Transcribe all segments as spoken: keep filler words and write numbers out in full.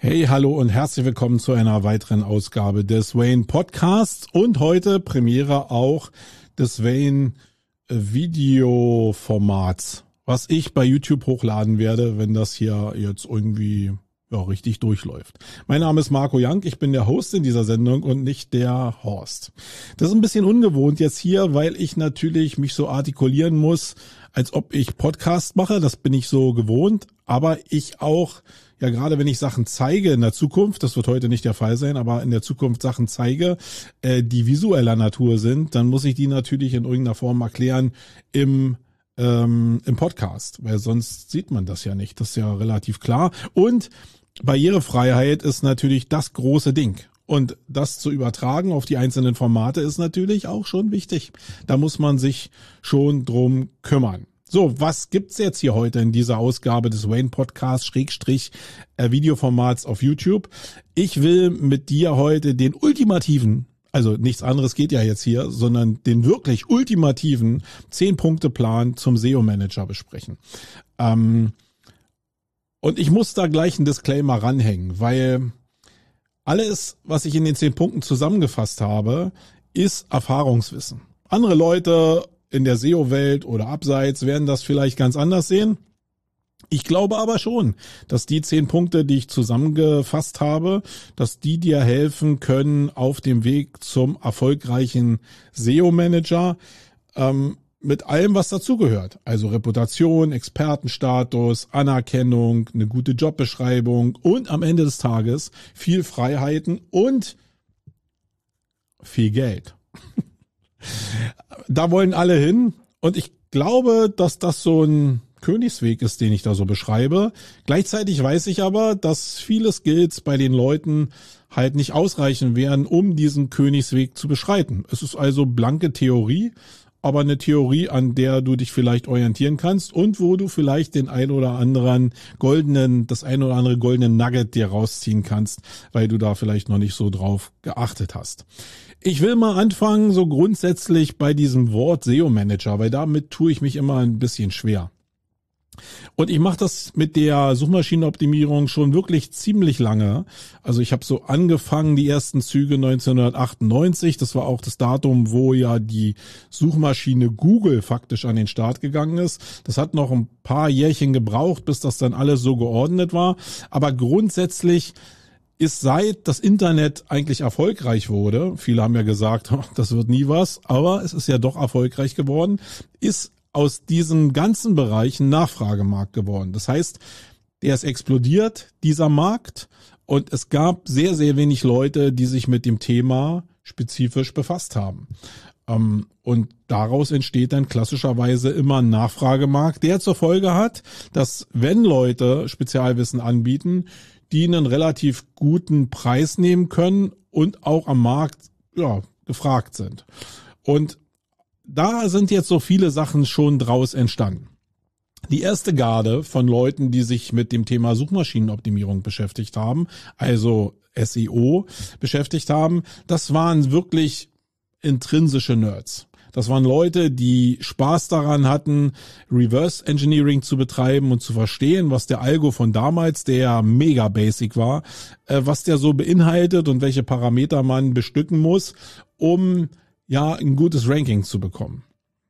Hey, hallo und herzlich willkommen zu einer weiteren Ausgabe des Wayne Podcasts und heute Premiere auch des Wayne Videoformats, was ich bei YouTube hochladen werde, wenn das hier jetzt irgendwie ja, richtig durchläuft. Mein Name ist Marco Young, ich bin der Host in dieser Sendung und nicht der Horst. Das ist ein bisschen ungewohnt jetzt hier, weil ich natürlich mich so artikulieren muss, als ob ich Podcast mache, das bin ich so gewohnt, aber ich auch, ja gerade wenn ich Sachen zeige in der Zukunft, das wird heute nicht der Fall sein, aber in der Zukunft Sachen zeige, äh, die visueller Natur sind, dann muss ich die natürlich in irgendeiner Form erklären im ähm, im Podcast, weil sonst sieht man das ja nicht, das ist ja relativ klar. Und Barrierefreiheit ist natürlich das große Ding. Und das zu übertragen auf die einzelnen Formate ist natürlich auch schon wichtig. Da muss man sich schon drum kümmern. So, was gibt's jetzt hier heute in dieser Ausgabe des Wayne Podcasts Schrägstrich äh, Videoformats auf YouTube? Ich will mit dir heute den ultimativen, also nichts anderes geht ja jetzt hier, sondern den wirklich ultimativen zehn-Punkte-Plan zum S E O-Manager besprechen. Ähm, und ich muss da gleich einen Disclaimer ranhängen, weil alles, was ich in den zehn Punkten zusammengefasst habe, ist Erfahrungswissen. Andere Leute in der S E O-Welt oder abseits werden das vielleicht ganz anders sehen. Ich glaube aber schon, dass die zehn Punkte, die ich zusammengefasst habe, dass die dir helfen können auf dem Weg zum erfolgreichen S E O-Manager ähm, mit allem, was dazugehört. Also Reputation, Expertenstatus, Anerkennung, eine gute Jobbeschreibung und am Ende des Tages viel Freiheiten und viel Geld. Da wollen alle hin und ich glaube, dass das so ein Königsweg ist, den ich da so beschreibe. Gleichzeitig weiß ich aber, dass viele Skills bei den Leuten halt nicht ausreichen werden, um diesen Königsweg zu beschreiten. Es ist also blanke Theorie, aber eine Theorie, an der du dich vielleicht orientieren kannst und wo du vielleicht den ein oder anderen goldenen, das ein oder andere goldene Nugget dir rausziehen kannst, weil du da vielleicht noch nicht so drauf geachtet hast. Ich will mal anfangen, so grundsätzlich bei diesem Wort S E O-Manager, weil damit tue ich mich immer ein bisschen schwer. Und ich mache das mit der Suchmaschinenoptimierung schon wirklich ziemlich lange. Also ich habe so angefangen, die ersten Züge neunzehnhundertachtundneunzig. Das war auch das Datum, wo ja die Suchmaschine Google faktisch an den Start gegangen ist. Das hat noch ein paar Jährchen gebraucht, bis das dann alles so geordnet war. Aber grundsätzlich ist seit das Internet eigentlich erfolgreich wurde, viele haben ja gesagt, das wird nie was, aber es ist ja doch erfolgreich geworden, ist aus diesem ganzen Bereich ein Nachfragemarkt geworden. Das heißt, der ist explodiert, dieser Markt, und es gab sehr, sehr wenig Leute, die sich mit dem Thema spezifisch befasst haben. Und daraus entsteht dann klassischerweise immer ein Nachfragemarkt, der zur Folge hat, dass wenn Leute Spezialwissen anbieten, die einen relativ guten Preis nehmen können und auch am Markt ja gefragt sind. Und da sind jetzt so viele Sachen schon draus entstanden. Die erste Garde von Leuten, die sich mit dem Thema Suchmaschinenoptimierung beschäftigt haben, also S E O beschäftigt haben, das waren wirklich intrinsische Nerds. Das waren Leute, die Spaß daran hatten, Reverse Engineering zu betreiben und zu verstehen, was der Algo von damals, der mega basic war, äh, was der so beinhaltet und welche Parameter man bestücken muss, um ja ein gutes Ranking zu bekommen.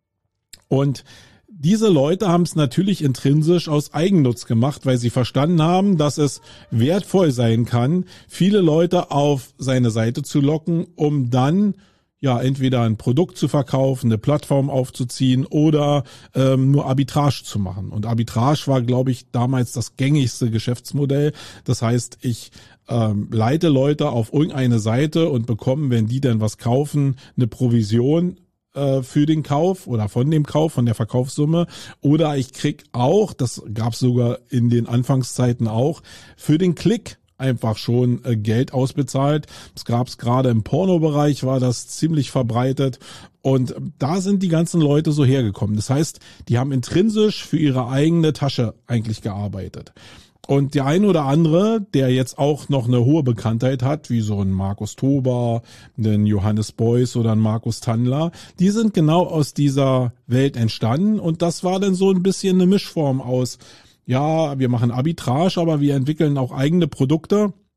Und diese Leute haben es natürlich intrinsisch aus Eigennutz gemacht, weil sie verstanden haben, dass es wertvoll sein kann, viele Leute auf seine Seite zu locken, um dann ja entweder ein Produkt zu verkaufen, eine Plattform aufzuziehen oder ähm, nur Arbitrage zu machen. Und Arbitrage war, glaube ich, damals das gängigste Geschäftsmodell. Das heißt, ich ähm, leite Leute auf irgendeine Seite und bekomme, wenn die dann was kaufen, eine Provision äh, für den Kauf oder von dem Kauf, von der Verkaufssumme. Oder ich krieg auch, das gab es sogar in den Anfangszeiten auch, für den Klick einfach schon äh, Geld ausbezahlt. Das gab es gerade im Pornobereich, war das ziemlich verbreitet. Und da sind die ganzen Leute so hergekommen. Das heißt, die haben intrinsisch für ihre eigene Tasche eigentlich gearbeitet. Und der ein oder andere, der jetzt auch noch eine hohe Bekanntheit hat, wie so ein Markus Tober, ein Johannes Beuys oder ein Markus Tandler, die sind genau aus dieser Welt entstanden. Und das war dann so ein bisschen eine Mischform aus, ja, wir machen Arbitrage, aber wir entwickeln auch eigene Produkte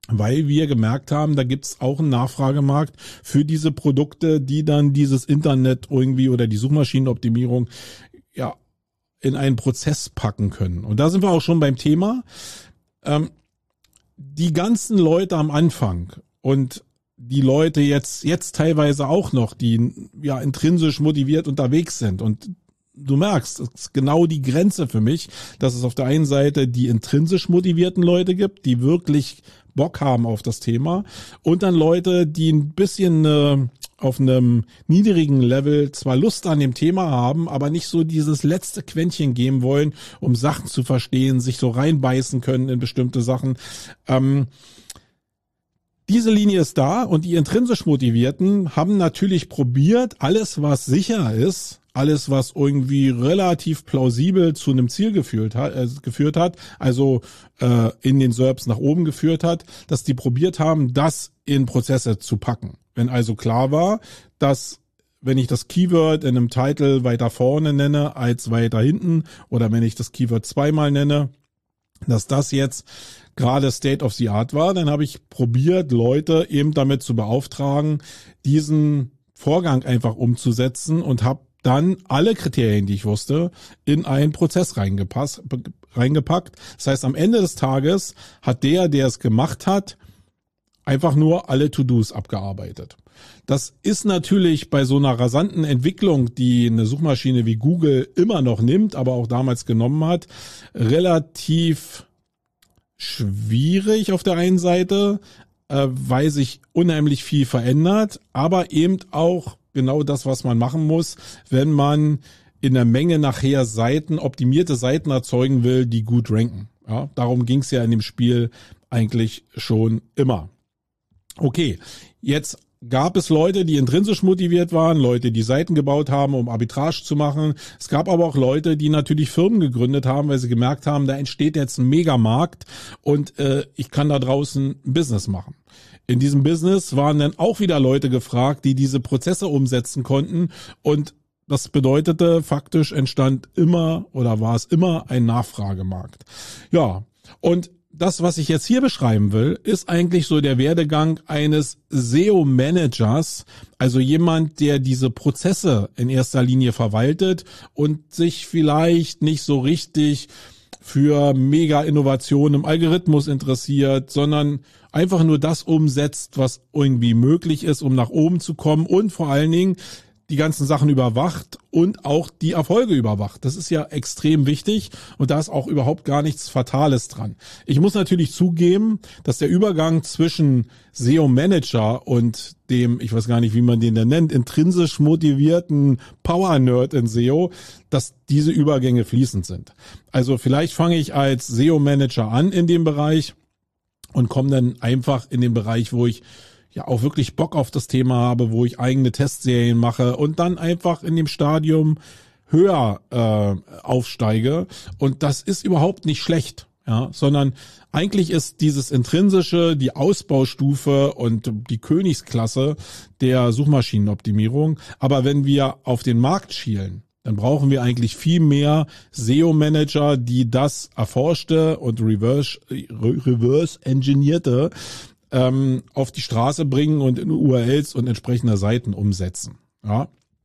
weil wir gemerkt haben, da gibt's auch einen Nachfragemarkt für diese Produkte, die dann dieses Internet irgendwie oder die Suchmaschinenoptimierung ja in einen Prozess packen können. Und da sind wir auch schon beim Thema. Ähm, die ganzen Leute am Anfang und die Leute jetzt jetzt teilweise auch noch, die ja intrinsisch motiviert unterwegs sind, und du merkst, das ist genau die Grenze für mich, dass es auf der einen Seite die intrinsisch motivierten Leute gibt, die wirklich Bock haben auf das Thema, und dann Leute, die ein bisschen äh, auf einem niedrigen Level zwar Lust an dem Thema haben, aber nicht so dieses letzte Quäntchen geben wollen, um Sachen zu verstehen, sich so reinbeißen können in bestimmte Sachen. Ähm, Diese Linie ist da, und die intrinsisch Motivierten haben natürlich probiert, alles, was sicher ist, alles, was irgendwie relativ plausibel zu einem Ziel geführt hat, äh, geführt hat, also äh, in den S E R Ps nach oben geführt hat, dass die probiert haben, das in Prozesse zu packen. Wenn also klar war, dass wenn ich das Keyword in einem Titel weiter vorne nenne als weiter hinten, oder wenn ich das Keyword zweimal nenne, dass das jetzt gerade State of the Art war, dann habe ich probiert, Leute eben damit zu beauftragen, diesen Vorgang einfach umzusetzen, und habe dann alle Kriterien, die ich wusste, in einen Prozess reingepasst, reingepackt. Das heißt, am Ende des Tages hat der, der es gemacht hat, einfach nur alle To-Dos abgearbeitet. Das ist natürlich bei so einer rasanten Entwicklung, die eine Suchmaschine wie Google immer noch nimmt, aber auch damals genommen hat, relativ schwierig auf der einen Seite, äh, weil sich unheimlich viel verändert, aber eben auch genau das, was man machen muss, wenn man in der Menge nachher Seiten, optimierte Seiten erzeugen will, die gut ranken. Ja, darum ging es ja in dem Spiel eigentlich schon immer. Okay, jetzt gab es Leute, die intrinsisch motiviert waren, Leute, die Seiten gebaut haben, um Arbitrage zu machen. Es gab aber auch Leute, die natürlich Firmen gegründet haben, weil sie gemerkt haben, da entsteht jetzt ein Megamarkt, und äh, ich kann da draußen ein Business machen. In diesem Business waren dann auch wieder Leute gefragt, die diese Prozesse umsetzen konnten, und das bedeutete, faktisch entstand immer oder war es immer ein Nachfragemarkt. Ja, und das, was ich jetzt hier beschreiben will, ist eigentlich so der Werdegang eines S E O-Managers, also jemand, der diese Prozesse in erster Linie verwaltet und sich vielleicht nicht so richtig für Mega-Innovationen im Algorithmus interessiert, sondern einfach nur das umsetzt, was irgendwie möglich ist, um nach oben zu kommen, und vor allen Dingen die ganzen Sachen überwacht und auch die Erfolge überwacht. Das ist ja extrem wichtig, und da ist auch überhaupt gar nichts Fatales dran. Ich muss natürlich zugeben, dass der Übergang zwischen S E O-Manager und dem, ich weiß gar nicht, wie man den da nennt, intrinsisch motivierten Power-Nerd in S E O, dass diese Übergänge fließend sind. Also vielleicht fange ich als S E O-Manager an in dem Bereich und komme dann einfach in den Bereich, wo ich ja auch wirklich Bock auf das Thema habe, wo ich eigene Testserien mache und dann einfach in dem Stadium höher äh, aufsteige. Und das ist überhaupt nicht schlecht, ja, sondern eigentlich ist dieses intrinsische die Ausbaustufe und die Königsklasse der Suchmaschinenoptimierung. Aber wenn wir auf den Markt schielen, dann brauchen wir eigentlich viel mehr S E O-Manager, die das erforschte und reverse, reverse engineerte ähm, auf die Straße bringen und in U R Ls und entsprechende Seiten umsetzen. Ja.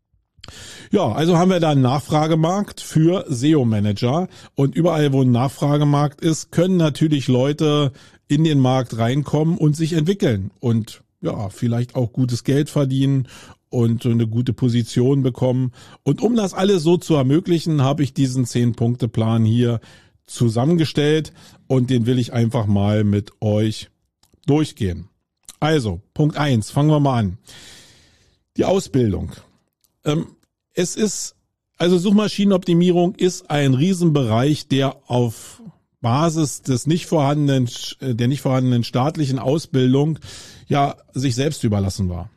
Ja, also haben wir da einen Nachfragemarkt für S E O-Manager, und überall, wo ein Nachfragemarkt ist, können natürlich Leute in den Markt reinkommen und sich entwickeln und ja, vielleicht auch gutes Geld verdienen und eine gute Position bekommen. Und um das alles so zu ermöglichen, habe ich diesen zehn-Punkte-Plan hier zusammengestellt, und den will ich einfach mal mit euch durchgehen. Also, Punkt eins, fangen wir mal an. Die Ausbildung. Ähm, es ist, also Suchmaschinenoptimierung ist ein Riesenbereich, der auf Basis des nicht vorhandenen, der nicht vorhandenen staatlichen Ausbildung ja sich selbst überlassen war.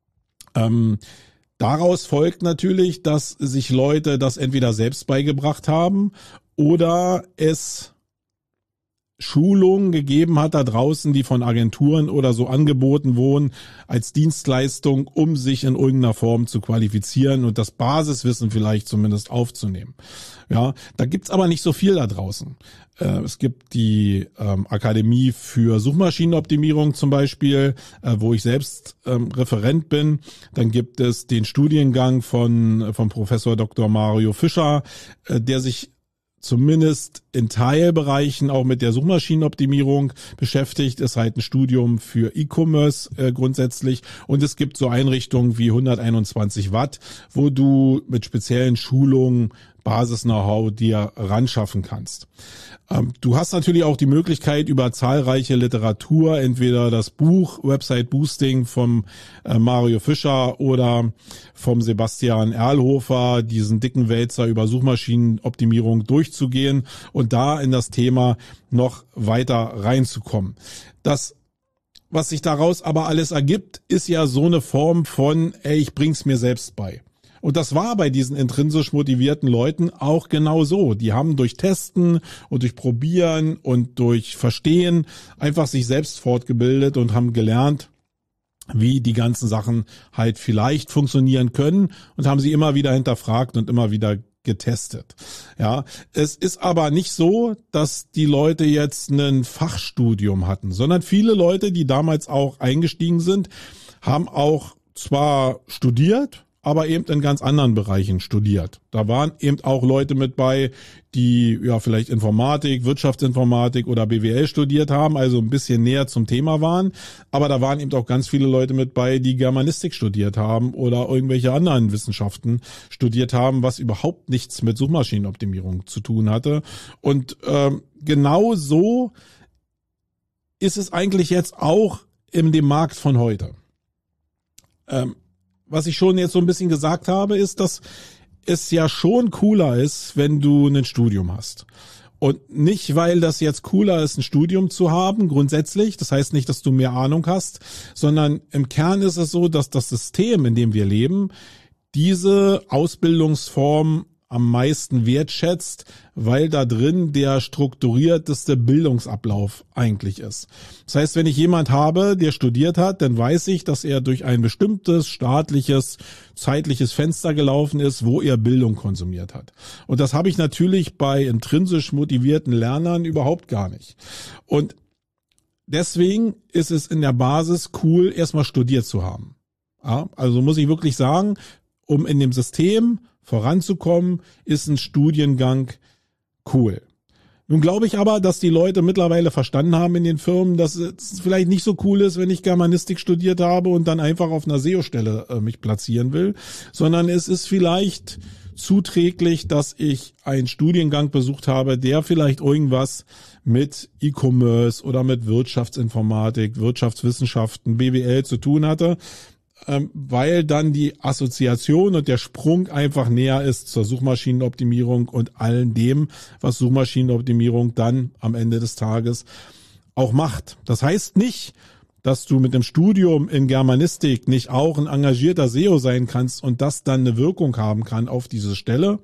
Ähm, daraus folgt natürlich, dass sich Leute das entweder selbst beigebracht haben oder es Schulungen gegeben hat da draußen, die von Agenturen oder so angeboten wurden als Dienstleistung, um sich in irgendeiner Form zu qualifizieren und das Basiswissen vielleicht zumindest aufzunehmen. Ja, da gibt's aber nicht so viel da draußen. Äh, es gibt die ähm, Akademie für Suchmaschinenoptimierung zum Beispiel, äh, wo ich selbst ähm, Referent bin. Dann gibt es den Studiengang von vom Professor Doktor Mario Fischer, äh, der sich zumindest in Teilbereichen auch mit der Suchmaschinenoptimierung beschäftigt. Ist halt ein Studium für E-Commerce äh, grundsätzlich. Und es gibt so Einrichtungen wie hunderteinundzwanzig Watt, wo du mit speziellen Schulungen Basis-Know-how dir ranschaffen kannst. Ähm, du hast natürlich auch die Möglichkeit, über zahlreiche Literatur, entweder das Buch Website Boosting vom äh, Mario Fischer oder vom Sebastian Erlhofer, diesen dicken Wälzer über Suchmaschinenoptimierung durchzugehen und da in das Thema noch weiter reinzukommen. Das, was sich daraus aber alles ergibt, ist ja so eine Form von, ey, ich bring's mir selbst bei. Und das war bei diesen intrinsisch motivierten Leuten auch genau so. Die haben durch Testen und durch Probieren und durch Verstehen einfach sich selbst fortgebildet und haben gelernt, wie die ganzen Sachen halt vielleicht funktionieren können und haben sie immer wieder hinterfragt und immer wieder getestet. Ja, es ist aber nicht so, dass die Leute jetzt ein Fachstudium hatten, sondern viele Leute, die damals auch eingestiegen sind, haben auch zwar studiert, aber eben in ganz anderen Bereichen studiert. Da waren eben auch Leute mit bei, die ja vielleicht Informatik, Wirtschaftsinformatik oder B W L studiert haben, also ein bisschen näher zum Thema waren. Aber da waren eben auch ganz viele Leute mit bei, die Germanistik studiert haben oder irgendwelche anderen Wissenschaften studiert haben, was überhaupt nichts mit Suchmaschinenoptimierung zu tun hatte. Und ähm, genau so ist es eigentlich jetzt auch in dem Markt von heute. Ähm, Was ich schon jetzt so ein bisschen gesagt habe, ist, dass es ja schon cooler ist, wenn du ein Studium hast. Und nicht, weil das jetzt cooler ist, ein Studium zu haben, grundsätzlich. Das heißt nicht, dass du mehr Ahnung hast, sondern im Kern ist es so, dass das System, in dem wir leben, diese Ausbildungsform am meisten wertschätzt, weil da drin der strukturierteste Bildungsablauf eigentlich ist. Das heißt, wenn ich jemand habe, der studiert hat, dann weiß ich, dass er durch ein bestimmtes staatliches, zeitliches Fenster gelaufen ist, wo er Bildung konsumiert hat. Und das habe ich natürlich bei intrinsisch motivierten Lernern überhaupt gar nicht. Und deswegen ist es in der Basis cool, erstmal studiert zu haben. Ja, also muss ich wirklich sagen, um in dem System voranzukommen, ist ein Studiengang cool. Nun glaube ich aber, dass die Leute mittlerweile verstanden haben in den Firmen, dass es vielleicht nicht so cool ist, wenn ich Germanistik studiert habe und dann einfach auf einer S E O-Stelle äh, mich platzieren will, sondern es ist vielleicht zuträglich, dass ich einen Studiengang besucht habe, der vielleicht irgendwas mit E-Commerce oder mit Wirtschaftsinformatik, Wirtschaftswissenschaften, B W L zu tun hatte, weil dann die Assoziation und der Sprung einfach näher ist zur Suchmaschinenoptimierung und allen dem, was Suchmaschinenoptimierung dann am Ende des Tages auch macht. Das heißt nicht, dass du mit dem Studium in Germanistik nicht auch ein engagierter S E O sein kannst und das dann eine Wirkung haben kann auf diese Stelle.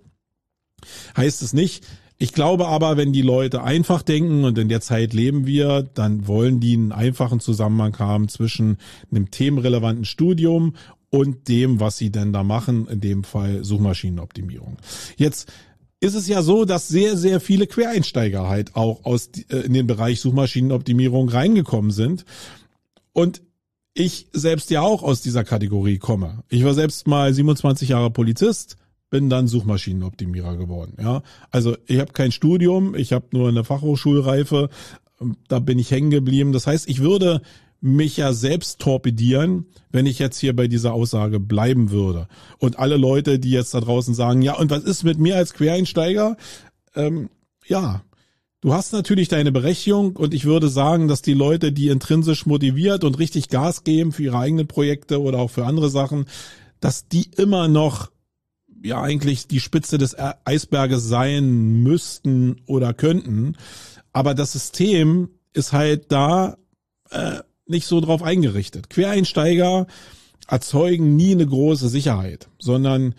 Heißt es nicht. Ich glaube aber, wenn die Leute einfach denken und in der Zeit leben wir, dann wollen die einen einfachen Zusammenhang haben zwischen einem themenrelevanten Studium und dem, was sie denn da machen, in dem Fall Suchmaschinenoptimierung. Jetzt ist es ja so, dass sehr, sehr viele Quereinsteiger halt auch aus in den Bereich Suchmaschinenoptimierung reingekommen sind und ich selbst ja auch aus dieser Kategorie komme. Ich war selbst mal siebenundzwanzig Jahre Polizist, bin dann Suchmaschinenoptimierer geworden. Ja, also ich habe kein Studium, ich habe nur eine Fachhochschulreife, da bin ich hängen geblieben. Das heißt, ich würde mich ja selbst torpedieren, wenn ich jetzt hier bei dieser Aussage bleiben würde. Und alle Leute, die jetzt da draußen sagen, ja, und was ist mit mir als Quereinsteiger? Ähm, ja, du hast natürlich deine Berechtigung und ich würde sagen, dass die Leute, die intrinsisch motiviert und richtig Gas geben für ihre eigenen Projekte oder auch für andere Sachen, dass die immer noch ja eigentlich die Spitze des Eisberges sein müssten oder könnten. Aber das System ist halt da äh, nicht so drauf eingerichtet. Quereinsteiger erzeugen nie eine große Sicherheit, sondern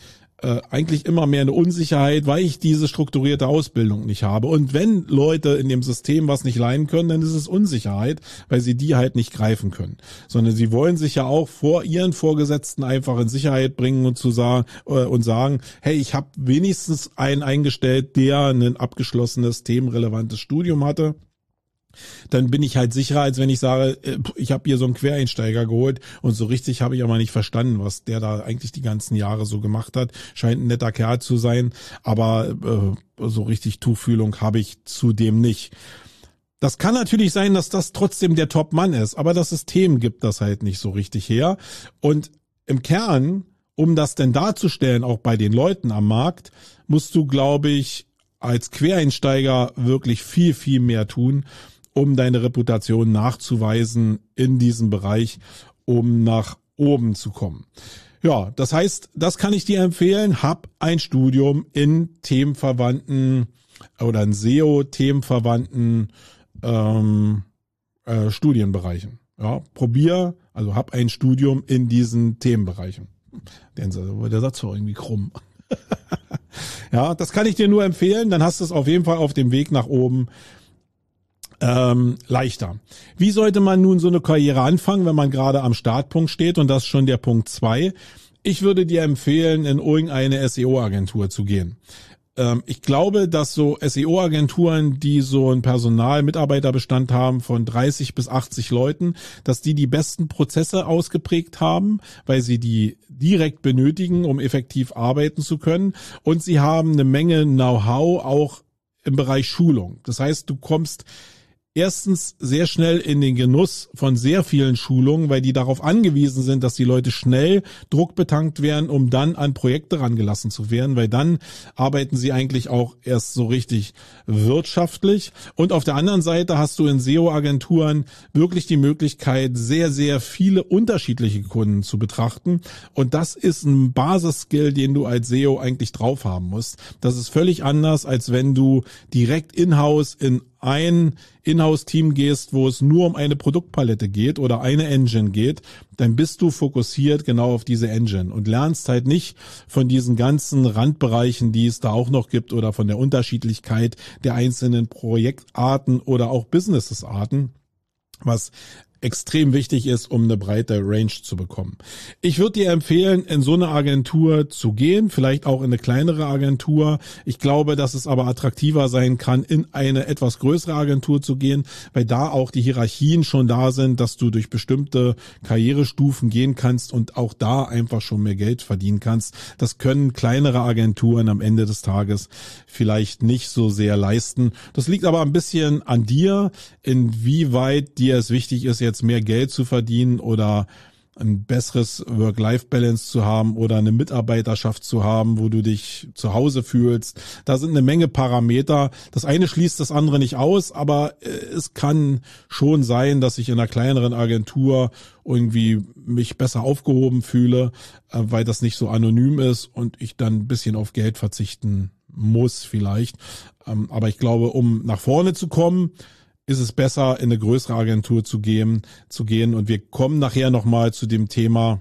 äh, eigentlich immer mehr eine Unsicherheit, weil ich diese strukturierte Ausbildung nicht habe. Und wenn Leute in dem System was nicht leiden können, dann ist es Unsicherheit, weil sie die halt nicht greifen können. Sondern sie wollen sich ja auch vor ihren Vorgesetzten einfach in Sicherheit bringen und zu sagen äh, und sagen, hey, ich habe wenigstens einen eingestellt, der ein abgeschlossenes, themenrelevantes Studium hatte. Dann bin ich halt sicherer, als wenn ich sage, ich habe hier so einen Quereinsteiger geholt und so richtig habe ich aber nicht verstanden, was der da eigentlich die ganzen Jahre so gemacht hat. Scheint ein netter Kerl zu sein, aber äh, so richtig Tuchfühlung habe ich zudem nicht. Das kann natürlich sein, dass das trotzdem der Top-Mann ist, aber das System gibt das halt nicht so richtig her. Und im Kern, um das denn darzustellen, auch bei den Leuten am Markt, musst du, glaube ich, als Quereinsteiger wirklich viel, viel mehr tun, um deine Reputation nachzuweisen in diesem Bereich, um nach oben zu kommen. Ja, das heißt, das kann ich dir empfehlen. Hab ein Studium in themenverwandten oder in S E O-themenverwandten ähm, äh, Studienbereichen. Ja, probier, also hab ein Studium in diesen Themenbereichen. Der Satz war irgendwie krumm. Ja, das kann ich dir nur empfehlen. Dann hast du es auf jeden Fall auf dem Weg nach oben Ähm, leichter. Wie sollte man nun so eine Karriere anfangen, wenn man gerade am Startpunkt steht? Und das ist schon der Punkt zwei. Ich würde dir empfehlen, in irgendeine S E O-Agentur zu gehen. Ähm, ich glaube, dass so S E O-Agenturen, die so einen Personal-Mitarbeiterbestand haben von dreißig bis achtzig Leuten, dass die die besten Prozesse ausgeprägt haben, weil sie die direkt benötigen, um effektiv arbeiten zu können. Und sie haben eine Menge Know-how auch im Bereich Schulung. Das heißt, du kommst erstens sehr schnell in den Genuss von sehr vielen Schulungen, weil die darauf angewiesen sind, dass die Leute schnell druckbetankt werden, um dann an Projekte rangelassen zu werden, weil dann arbeiten sie eigentlich auch erst so richtig wirtschaftlich. Und auf der anderen Seite hast du in S E O-Agenturen wirklich die Möglichkeit, sehr, sehr viele unterschiedliche Kunden zu betrachten. Und das ist ein Basisskill, den du als S E O eigentlich drauf haben musst. Das ist völlig anders, als wenn du direkt in-house in ein Inhouse-Team gehst, wo es nur um eine Produktpalette geht oder eine Engine geht, dann bist du fokussiert genau auf diese Engine und lernst halt nicht von diesen ganzen Randbereichen, die es da auch noch gibt oder von der Unterschiedlichkeit der einzelnen Projektarten oder auch Businessarten, was extrem wichtig ist, um eine breite Range zu bekommen. Ich würde dir empfehlen, in so eine Agentur zu gehen, vielleicht auch in eine kleinere Agentur. Ich glaube, dass es aber attraktiver sein kann, in eine etwas größere Agentur zu gehen, weil da auch die Hierarchien schon da sind, dass du durch bestimmte Karrierestufen gehen kannst und auch da einfach schon mehr Geld verdienen kannst. Das können kleinere Agenturen am Ende des Tages vielleicht nicht so sehr leisten. Das liegt aber ein bisschen an dir, inwieweit dir es wichtig ist, jetzt mehr Geld zu verdienen oder ein besseres Work-Life-Balance zu haben oder eine Mitarbeiterschaft zu haben, wo du dich zu Hause fühlst. Da sind eine Menge Parameter. Das eine schließt das andere nicht aus, aber es kann schon sein, dass ich in einer kleineren Agentur irgendwie mich besser aufgehoben fühle, weil das nicht so anonym ist und ich dann ein bisschen auf Geld verzichten muss vielleicht. Aber ich glaube, um nach vorne zu kommen, ist es besser, in eine größere Agentur zu gehen, zu gehen. Und wir kommen nachher nochmal zu dem Thema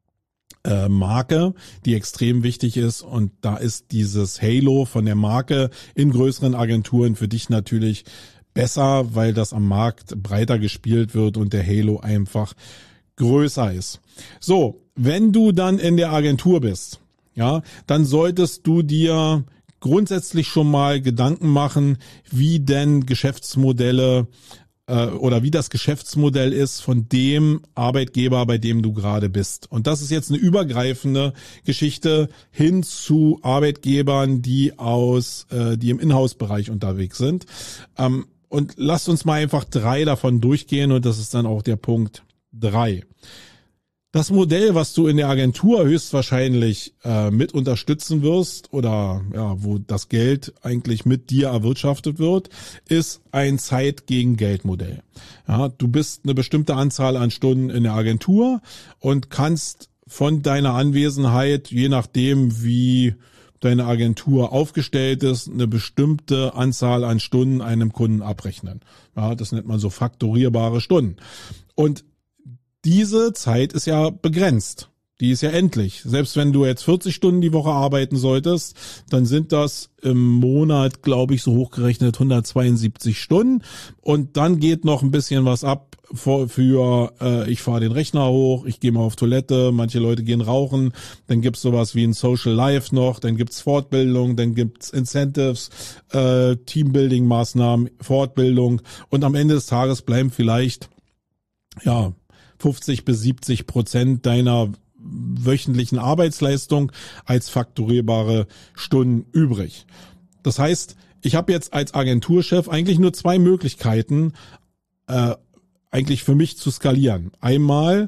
äh, Marke, die extrem wichtig ist. Und da ist dieses Halo von der Marke in größeren Agenturen für dich natürlich besser, weil das am Markt breiter gespielt wird und der Halo einfach größer ist. So, wenn du dann in der Agentur bist, ja, dann solltest du dir grundsätzlich schon mal Gedanken machen, wie denn Geschäftsmodelle äh, oder wie das Geschäftsmodell ist von dem Arbeitgeber, bei dem du gerade bist. Und das ist jetzt eine übergreifende Geschichte hin zu Arbeitgebern, die aus, äh, die im Inhouse-Bereich unterwegs sind. Ähm, und lasst uns mal einfach drei davon durchgehen und das ist dann auch der Punkt drei. Das Modell, was du in der Agentur höchstwahrscheinlich äh, mit unterstützen wirst oder ja, wo das Geld eigentlich mit dir erwirtschaftet wird, ist ein Zeit gegen Geld Modell. Ja, du bist eine bestimmte Anzahl an Stunden in der Agentur und kannst von deiner Anwesenheit, je nachdem wie deine Agentur aufgestellt ist, eine bestimmte Anzahl an Stunden einem Kunden abrechnen. Ja, das nennt man so faktorierbare Stunden. Und diese Zeit ist ja begrenzt. Die ist ja endlich. Selbst wenn du jetzt vierzig Stunden die Woche arbeiten solltest, dann sind das im Monat, glaube ich, so hochgerechnet hundertzweiundsiebzig Stunden. Und dann geht noch ein bisschen was ab für, für äh, ich fahre den Rechner hoch, ich gehe mal auf Toilette, manche Leute gehen rauchen. Dann gibt's sowas wie ein Social Life noch, dann gibt's Fortbildung, dann gibt's Incentives, äh, Teambuilding-Maßnahmen, Fortbildung. Und am Ende des Tages bleiben vielleicht, ja, fünfzig bis siebzig Prozent deiner wöchentlichen Arbeitsleistung als fakturierbare Stunden übrig. Das heißt, ich habe jetzt als Agenturchef eigentlich nur zwei Möglichkeiten, äh, eigentlich für mich zu skalieren. Einmal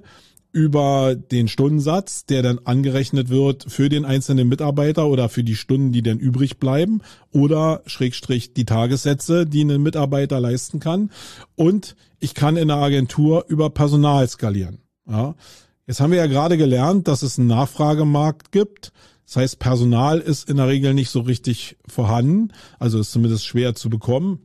über den Stundensatz, der dann angerechnet wird für den einzelnen Mitarbeiter oder für die Stunden, die dann übrig bleiben, oder Schrägstrich die Tagessätze, die ein Mitarbeiter leisten kann. Und ich kann in der Agentur über Personal skalieren. Ja. Jetzt haben wir ja gerade gelernt, dass es einen Nachfragemarkt gibt. Das heißt, Personal ist in der Regel nicht so richtig vorhanden, also ist zumindest schwer zu bekommen.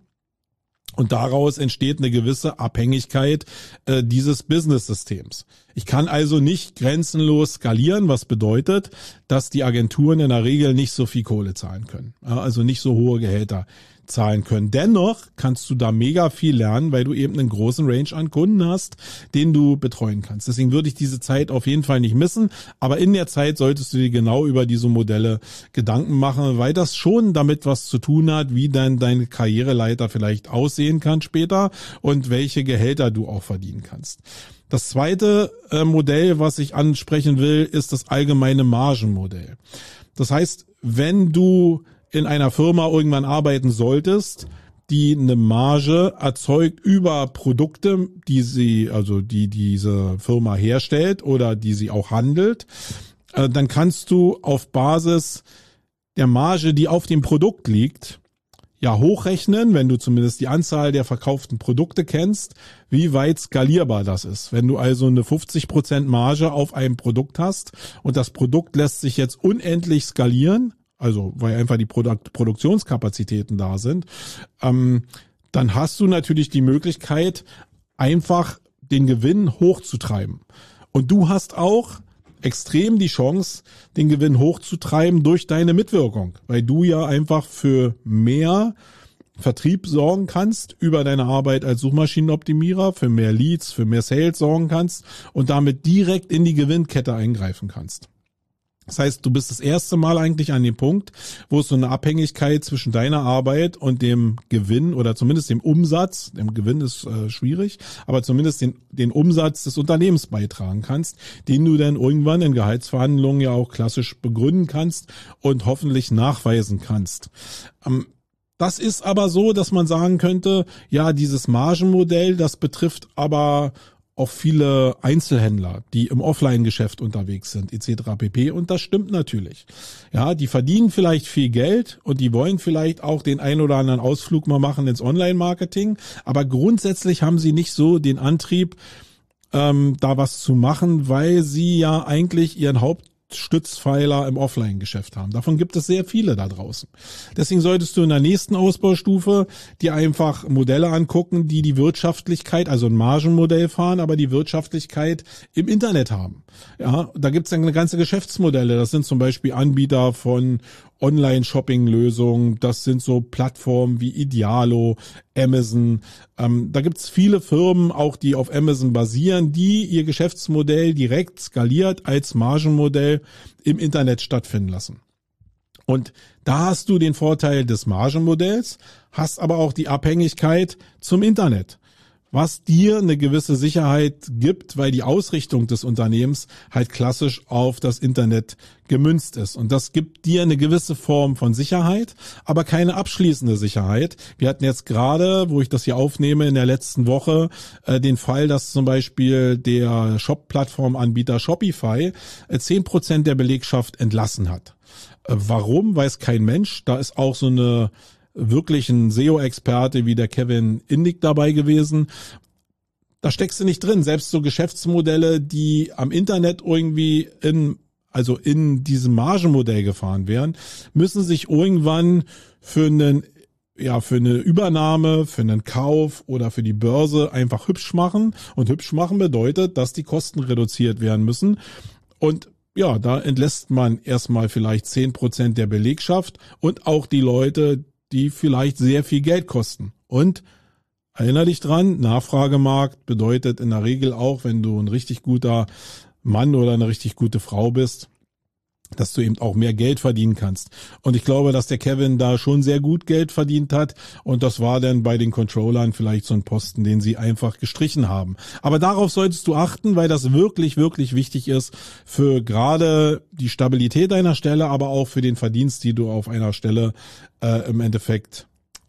Und daraus entsteht eine gewisse Abhängigkeit äh, dieses Business-Systems. Ich kann also nicht grenzenlos skalieren, was bedeutet, dass die Agenturen in der Regel nicht so viel Kohle zahlen können, ja, also nicht so hohe Gehälter zahlen können. Dennoch kannst du da mega viel lernen, weil du eben einen großen Range an Kunden hast, den du betreuen kannst. Deswegen würde ich diese Zeit auf jeden Fall nicht missen, aber in der Zeit solltest du dir genau über diese Modelle Gedanken machen, weil das schon damit was zu tun hat, wie dann deine Karriereleiter vielleicht aussehen kann später und welche Gehälter du auch verdienen kannst. Das zweite äh, Modell, was ich ansprechen will, ist das allgemeine Margenmodell. Das heißt, wenn du in einer Firma irgendwann arbeiten solltest, die eine Marge erzeugt über Produkte, die sie, also die diese Firma herstellt oder die sie auch handelt, äh, dann kannst du auf Basis der Marge, die auf dem Produkt liegt, ja hochrechnen, wenn du zumindest die Anzahl der verkauften Produkte kennst, wie weit skalierbar das ist. Wenn du also eine fünfzig Prozent Marge auf einem Produkt hast und das Produkt lässt sich jetzt unendlich skalieren, also weil einfach die Produk- Produktionskapazitäten da sind, ähm, dann hast du natürlich die Möglichkeit, einfach den Gewinn hochzutreiben. Und du hast auch extrem die Chance, den Gewinn hochzutreiben durch deine Mitwirkung, weil du ja einfach für mehr Vertrieb sorgen kannst über deine Arbeit als Suchmaschinenoptimierer, für mehr Leads, für mehr Sales sorgen kannst und damit direkt in die Gewinnkette eingreifen kannst. Das heißt, du bist das erste Mal eigentlich an dem Punkt, wo es so eine Abhängigkeit zwischen deiner Arbeit und dem Gewinn oder zumindest dem Umsatz, dem Gewinn ist äh, schwierig, aber zumindest den, den Umsatz des Unternehmens beitragen kannst, den du dann irgendwann in Gehaltsverhandlungen ja auch klassisch begründen kannst und hoffentlich nachweisen kannst. Ähm, das ist aber so, dass man sagen könnte, ja, dieses Margenmodell, das betrifft aber auch viele Einzelhändler, die im Offline-Geschäft unterwegs sind, et cetera pp. Und das stimmt natürlich. Ja, die verdienen vielleicht viel Geld und die wollen vielleicht auch den ein oder anderen Ausflug mal machen ins Online-Marketing. Aber grundsätzlich haben sie nicht so den Antrieb, ähm, da was zu machen, weil sie ja eigentlich ihren Haupt Stützpfeiler im Offline-Geschäft haben. Davon gibt es sehr viele da draußen. Deswegen solltest du in der nächsten Ausbaustufe dir einfach Modelle angucken, die die Wirtschaftlichkeit, also ein Margenmodell fahren, aber die Wirtschaftlichkeit im Internet haben. Ja, da gibt es dann eine ganze Geschäftsmodelle. Das sind zum Beispiel Anbieter von Online-Shopping-Lösungen. Das sind so Plattformen wie Idealo, Amazon. Ähm, da gibt's viele Firmen, auch die auf Amazon basieren, die ihr Geschäftsmodell direkt skaliert als Margenmodell im Internet stattfinden lassen. Und da hast du den Vorteil des Margenmodells, hast aber auch die Abhängigkeit zum Internet, was dir eine gewisse Sicherheit gibt, weil die Ausrichtung des Unternehmens halt klassisch auf das Internet gemünzt ist. Und das gibt dir eine gewisse Form von Sicherheit, aber keine abschließende Sicherheit. Wir hatten jetzt gerade, wo ich das hier aufnehme, in der letzten Woche äh, den Fall, dass zum Beispiel der Shop-Plattform-Anbieter Shopify äh, zehn Prozent der Belegschaft entlassen hat. Äh, warum, weiß kein Mensch. Da ist auch so eine wirklich ein S E O-Experte wie der Kevin Indig dabei gewesen. Da steckst du nicht drin. Selbst so Geschäftsmodelle, die am Internet irgendwie in, also in diesem Margenmodell gefahren wären, müssen sich irgendwann für einen, ja, für eine Übernahme, für einen Kauf oder für die Börse einfach hübsch machen. Und hübsch machen bedeutet, dass die Kosten reduziert werden müssen. Und ja, da entlässt man erstmal vielleicht zehn Prozent der Belegschaft und auch die Leute, die vielleicht sehr viel Geld kosten. Und erinnere dich dran, Nachfragemarkt bedeutet in der Regel auch, wenn du ein richtig guter Mann oder eine richtig gute Frau bist, dass du eben auch mehr Geld verdienen kannst. Und ich glaube, dass der Kevin da schon sehr gut Geld verdient hat. Und das war dann bei den Controllern vielleicht so ein Posten, den sie einfach gestrichen haben. Aber darauf solltest du achten, weil das wirklich, wirklich wichtig ist für gerade die Stabilität deiner Stelle, aber auch für den Verdienst, die du auf einer Stelle äh, im Endeffekt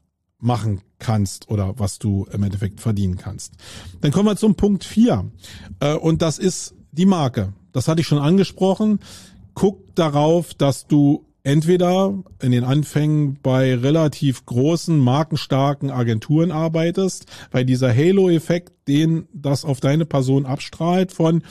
machen kannst oder was du im Endeffekt verdienen kannst. Dann kommen wir zum Punkt vier. Äh, und das ist die Marke. Das hatte ich schon angesprochen. Guck darauf, dass du entweder in den Anfängen bei relativ großen, markenstarken Agenturen arbeitest, weil dieser Halo-Effekt, den das auf deine Person abstrahlt von,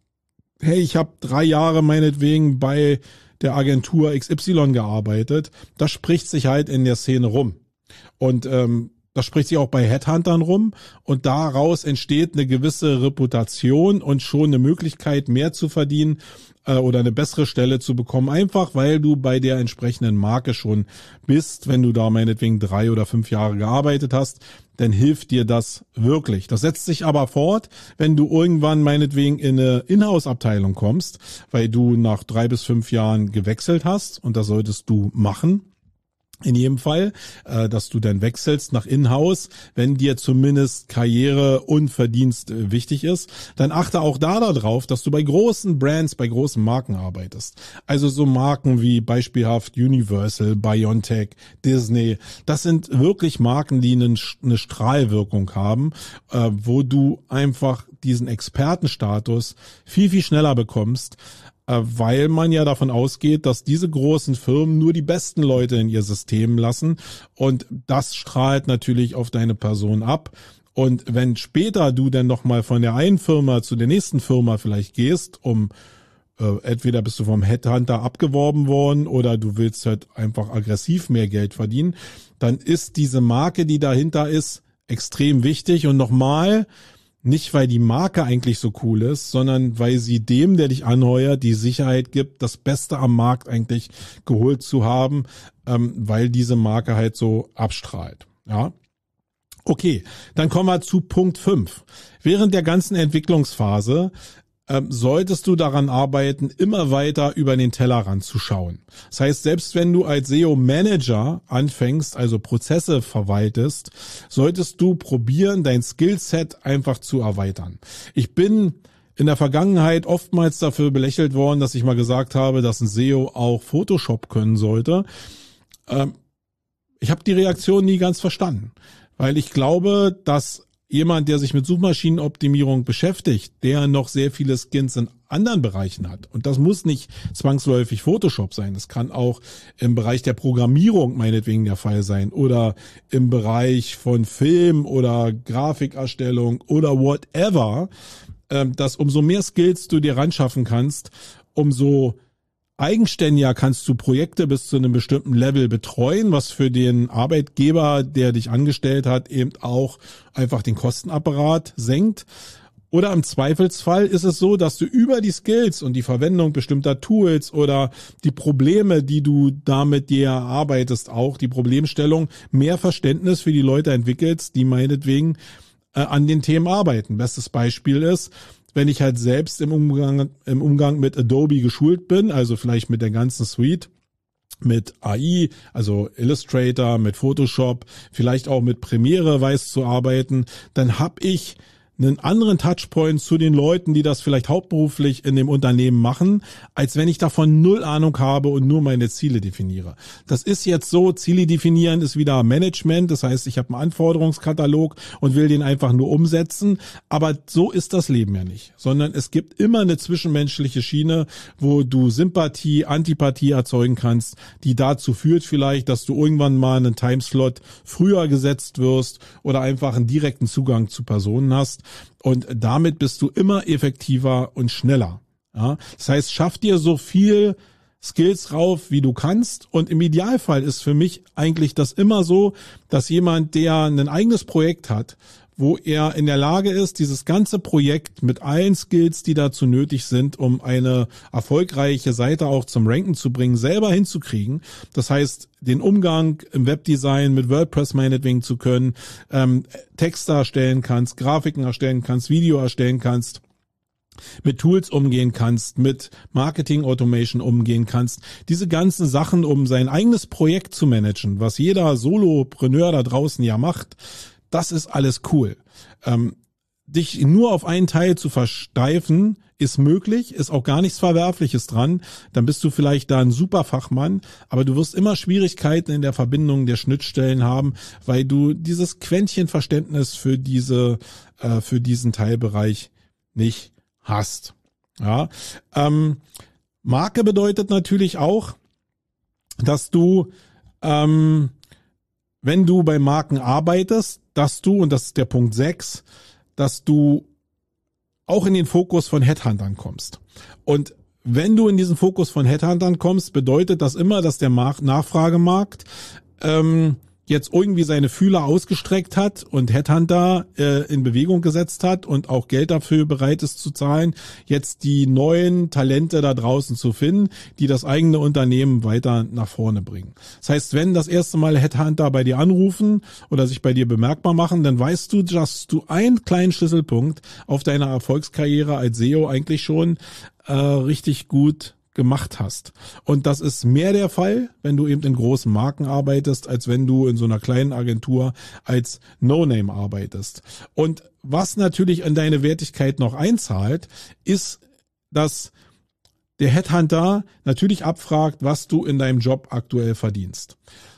hey, ich habe drei Jahre meinetwegen bei der Agentur X Y gearbeitet, das spricht sich halt in der Szene rum. Und ähm, das spricht sich auch bei Headhuntern rum und daraus entsteht eine gewisse Reputation und schon eine Möglichkeit, mehr zu verdienen äh, oder eine bessere Stelle zu bekommen, einfach weil du bei der entsprechenden Marke schon bist. Wenn du da meinetwegen drei oder fünf Jahre gearbeitet hast, dann hilft dir das wirklich. Das setzt sich aber fort, wenn du irgendwann meinetwegen in eine Inhouse-Abteilung kommst, weil du nach drei bis fünf Jahren gewechselt hast und das solltest du machen. In jedem Fall, äh, dass du dann wechselst nach Inhouse, wenn dir zumindest Karriere und Verdienst äh, wichtig ist, dann achte auch da darauf, dass du bei großen Brands, bei großen Marken arbeitest. Also so Marken wie beispielhaft Universal, BioNTech, Disney, das sind wirklich Marken, die eine, eine Strahlwirkung haben, äh, wo du einfach diesen Expertenstatus viel, viel schneller bekommst, weil man ja davon ausgeht, dass diese großen Firmen nur die besten Leute in ihr System lassen und das strahlt natürlich auf deine Person ab. Und wenn später du dann nochmal von der einen Firma zu der nächsten Firma vielleicht gehst, um äh, entweder bist du vom Headhunter abgeworben worden oder du willst halt einfach aggressiv mehr Geld verdienen, dann ist diese Marke, die dahinter ist, extrem wichtig. Und nochmal, nicht, weil die Marke eigentlich so cool ist, sondern weil sie dem, der dich anheuert, die Sicherheit gibt, das Beste am Markt eigentlich geholt zu haben, ähm, weil diese Marke halt so abstrahlt. Ja. Okay, dann kommen wir zu Punkt fünf. Während der ganzen Entwicklungsphase ähm, solltest du daran arbeiten, immer weiter über den Tellerrand zu schauen. Das heißt, selbst wenn du als S E O-Manager anfängst, also Prozesse verwaltest, solltest du probieren, dein Skillset einfach zu erweitern. Ich bin in der Vergangenheit oftmals dafür belächelt worden, dass ich mal gesagt habe, dass ein S E O auch Photoshop können sollte. Ähm, ich habe die Reaktion nie ganz verstanden, weil ich glaube, dass jemand, der sich mit Suchmaschinenoptimierung beschäftigt, der noch sehr viele Skills in anderen Bereichen hat. Und das muss nicht zwangsläufig Photoshop sein. Das kann auch im Bereich der Programmierung meinetwegen der Fall sein oder im Bereich von Film oder Grafikerstellung oder whatever, dass umso mehr Skills du dir ranschaffen kannst, umso eigenständiger kannst du Projekte bis zu einem bestimmten Level betreuen, was für den Arbeitgeber, der dich angestellt hat, eben auch einfach den Kostenapparat senkt. Oder im Zweifelsfall ist es so, dass du über die Skills und die Verwendung bestimmter Tools oder die Probleme, die du damit dir erarbeitest, auch die Problemstellung, mehr Verständnis für die Leute entwickelst, die meinetwegen äh, an den Themen arbeiten. Bestes Beispiel ist, wenn ich halt selbst im Umgang, im Umgang mit Adobe geschult bin, also vielleicht mit der ganzen Suite, mit A I, also Illustrator, mit Photoshop, vielleicht auch mit Premiere weiß zu arbeiten, dann habe ich einen anderen Touchpoint zu den Leuten, die das vielleicht hauptberuflich in dem Unternehmen machen, als wenn ich davon null Ahnung habe und nur meine Ziele definiere. Das ist jetzt so, Ziele definieren ist wieder Management, das heißt, ich habe einen Anforderungskatalog und will den einfach nur umsetzen, aber so ist das Leben ja nicht, sondern es gibt immer eine zwischenmenschliche Schiene, wo du Sympathie, Antipathie erzeugen kannst, die dazu führt vielleicht, dass du irgendwann mal einen Timeslot früher gesetzt wirst oder einfach einen direkten Zugang zu Personen hast. Und damit bist du immer effektiver und schneller. Ja, das heißt, schaff dir so viel Skills rauf, wie du kannst. Und im Idealfall ist für mich eigentlich das immer so, dass jemand, der ein eigenes Projekt hat, wo er in der Lage ist, dieses ganze Projekt mit allen Skills, die dazu nötig sind, um eine erfolgreiche Seite auch zum Ranken zu bringen, selber hinzukriegen. Das heißt, den Umgang im Webdesign mit WordPress meinetwegen zu können, ähm, Texte erstellen kannst, Grafiken erstellen kannst, Video erstellen kannst, mit Tools umgehen kannst, mit Marketing Automation umgehen kannst. Diese ganzen Sachen, um sein eigenes Projekt zu managen, was jeder Solopreneur da draußen ja macht, das ist alles cool. Ähm, dich nur auf einen Teil zu versteifen, ist möglich, ist auch gar nichts Verwerfliches dran. Dann bist du vielleicht da ein super Fachmann, aber du wirst immer Schwierigkeiten in der Verbindung der Schnittstellen haben, weil du dieses Quäntchen Verständnis für diese, äh, für diesen Teilbereich nicht hast. Ja, ähm, Marke bedeutet natürlich auch, dass du, ähm, wenn du bei Marken arbeitest, dass du, und das ist der Punkt sechs, dass du auch in den Fokus von Headhuntern kommst. Und wenn du in diesen Fokus von Headhuntern kommst, bedeutet das immer, dass der Nachfragemarkt ähm, jetzt irgendwie seine Fühler ausgestreckt hat und Headhunter äh, in Bewegung gesetzt hat und auch Geld dafür bereit ist zu zahlen, jetzt die neuen Talente da draußen zu finden, die das eigene Unternehmen weiter nach vorne bringen. Das heißt, wenn das erste Mal Headhunter bei dir anrufen oder sich bei dir bemerkbar machen, dann weißt du, dass du einen kleinen Schlüsselpunkt auf deiner Erfolgskarriere als S E O eigentlich schon äh, richtig gut gemacht hast. Und das ist mehr der Fall, wenn du eben in großen Marken arbeitest, als wenn du in so einer kleinen Agentur als No-Name arbeitest. Und was natürlich an deine Wertigkeit noch einzahlt, ist, dass der Headhunter natürlich abfragt, was du in deinem Job aktuell verdienst.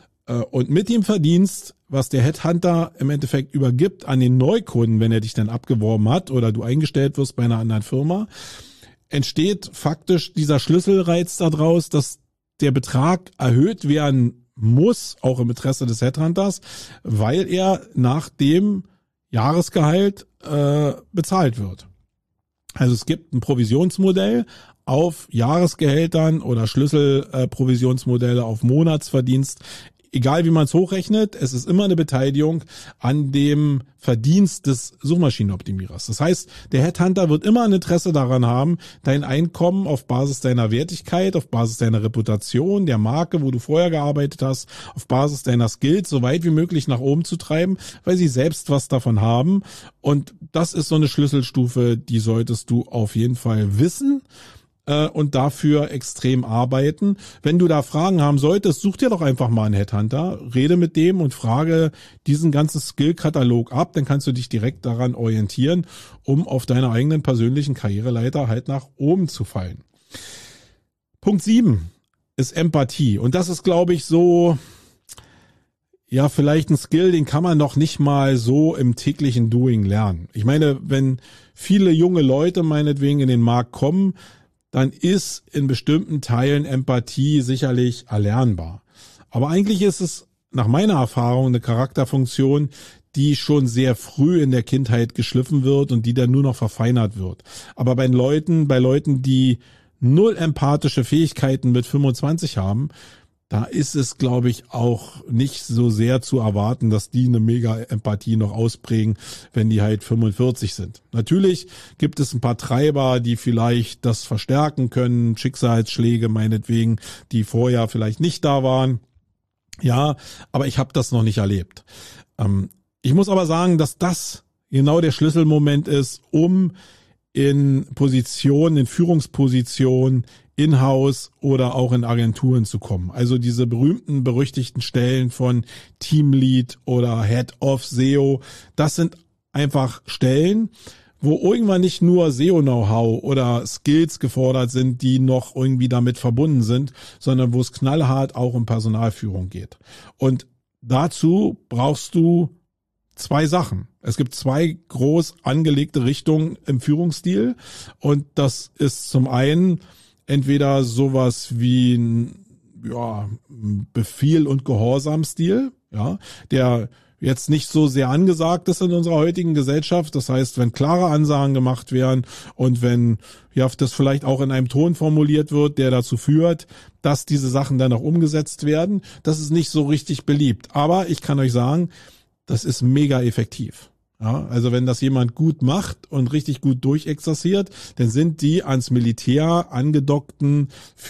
Und mit dem Verdienst, was der Headhunter im Endeffekt übergibt an den Neukunden, wenn er dich dann abgeworben hat oder du eingestellt wirst bei einer anderen Firma, entsteht faktisch dieser Schlüsselreiz daraus, dass der Betrag erhöht werden muss, auch im Interesse des Headhunters, weil er nach dem Jahresgehalt äh, bezahlt wird. Also es gibt ein Provisionsmodell auf Jahresgehältern oder Schlüsselprovisionsmodelle auf Monatsverdienst. Egal wie man es hochrechnet, es ist immer eine Beteiligung an dem Verdienst des Suchmaschinenoptimierers. Das heißt, der Headhunter wird immer ein Interesse daran haben, dein Einkommen auf Basis deiner Wertigkeit, auf Basis deiner Reputation, der Marke, wo du vorher gearbeitet hast, auf Basis deiner Skills so weit wie möglich nach oben zu treiben, weil sie selbst was davon haben. Und das ist so eine Schlüsselstufe, die solltest du auf jeden Fall wissen und dafür extrem arbeiten. Wenn du da Fragen haben solltest, such dir doch einfach mal einen Headhunter, rede mit dem und frage diesen ganzen Skill-Katalog ab, dann kannst du dich direkt daran orientieren, um auf deiner eigenen persönlichen Karriereleiter halt nach oben zu fallen. Punkt sieben ist Empathie und das ist, glaube ich, so, ja, vielleicht ein Skill, den kann man noch nicht mal so im täglichen Doing lernen. Ich meine, wenn viele junge Leute meinetwegen in den Markt kommen, dann ist in bestimmten Teilen Empathie sicherlich erlernbar. Aber eigentlich ist es nach meiner Erfahrung eine Charakterfunktion, die schon sehr früh in der Kindheit geschliffen wird und die dann nur noch verfeinert wird. Aber bei Leuten, bei Leuten, die null empathische Fähigkeiten mit fünfundzwanzig haben, da ist es, glaube ich, auch nicht so sehr zu erwarten, dass die eine Mega-Empathie noch ausprägen, wenn die halt fünfundvierzig sind. Natürlich gibt es ein paar Treiber, die vielleicht das verstärken können, Schicksalsschläge meinetwegen, die vorher vielleicht nicht da waren. Ja, aber ich habe das noch nicht erlebt. Ähm, ich muss aber sagen, dass das genau der Schlüsselmoment ist, um in Positionen, in Führungspositionen, in-house oder auch in Agenturen zu kommen. Also diese berühmten, berüchtigten Stellen von Teamlead oder Head of S E O, das sind einfach Stellen, wo irgendwann nicht nur S E O-Know-how oder Skills gefordert sind, die noch irgendwie damit verbunden sind, sondern wo es knallhart auch um Personalführung geht. Und dazu brauchst du zwei Sachen. Es gibt zwei groß angelegte Richtungen im Führungsstil und das ist zum einen entweder sowas wie ein ja, Befehl- und Gehorsamstil, ja, der jetzt nicht so sehr angesagt ist in unserer heutigen Gesellschaft. Das heißt, wenn klare Ansagen gemacht werden und wenn ja das vielleicht auch in einem Ton formuliert wird, der dazu führt, dass diese Sachen dann auch umgesetzt werden, das ist nicht so richtig beliebt. Aber ich kann euch sagen, das ist mega effektiv. Ja, also wenn das jemand gut macht und richtig gut durchexerziert, dann sind die ans Militär angedockten